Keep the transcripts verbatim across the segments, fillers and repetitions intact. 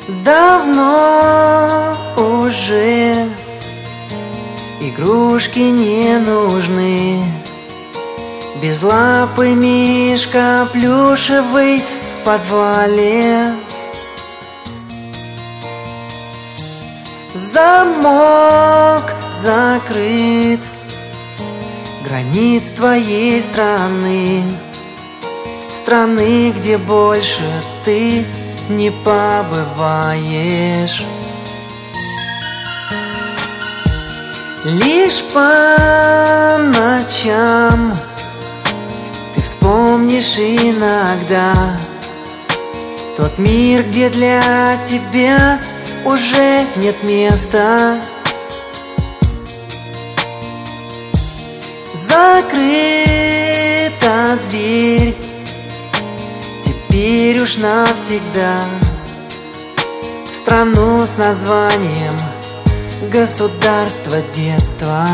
Давно уже игрушки не нужны. Безлапый мишка плюшевый в подвале. Замок закрыт границ твоей страны, страны, где больше ты не побываешь. Лишь по ночам ты вспомнишь иногда тот мир, где для тебя уже нет места. Закрыта дверь теперь уж навсегда в страну с названием государство детства.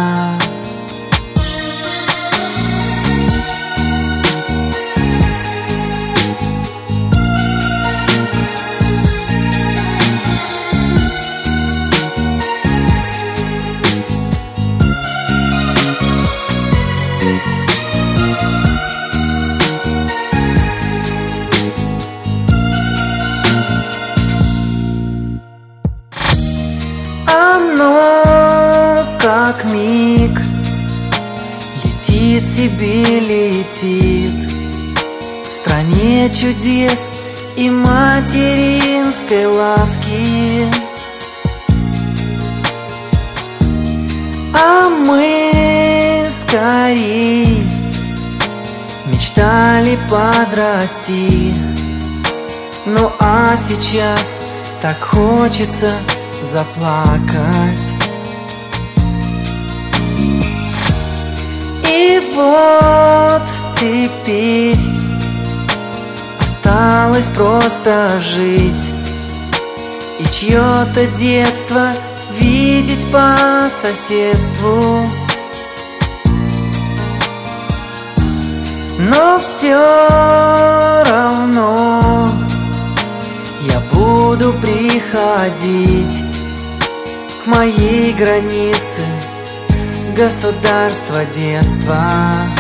Оно как миг летит себе, летит в стране чудес и материнской ласки. А мы скорей мечтали подрасти. Ну а сейчас так хочется заплакать. И вот теперь осталось просто жить и чье-то детство видеть по соседству. Но все равно я буду приходить к моей границе государства детства.